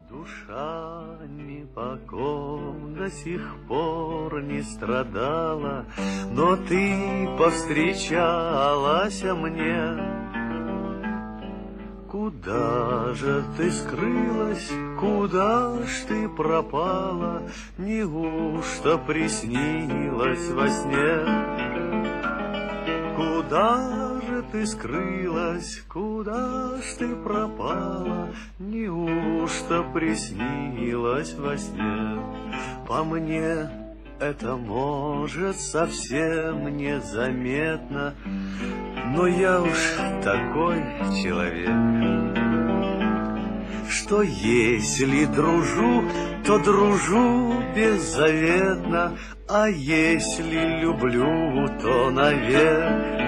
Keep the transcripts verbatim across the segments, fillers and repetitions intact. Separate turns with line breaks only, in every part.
Душа ни по ком до сих пор не страдала, но ты повстречалась мне. Куда же ты скрылась, куда ж ты пропала, неужто приснилась во сне? Куда же ты скрылась, куда ж ты пропала, неужто приснилась во сне? По мне это может совсем незаметно, но я уж такой человек, что если дружу, то дружу беззаветно, а если люблю, то навек.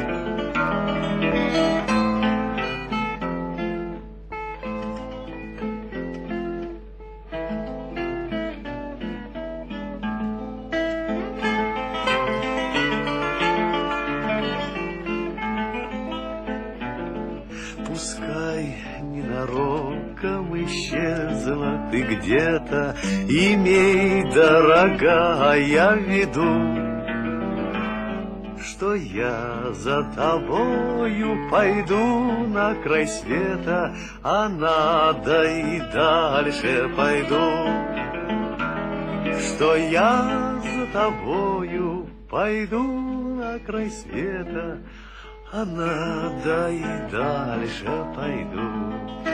Пускай ненароком исчезла ты где-то, имей, дорогая, в виду, что я за тобою пойду на край света, а надо и дальше пойду. Что я за тобою пойду на край света, а надо и дальше пойду.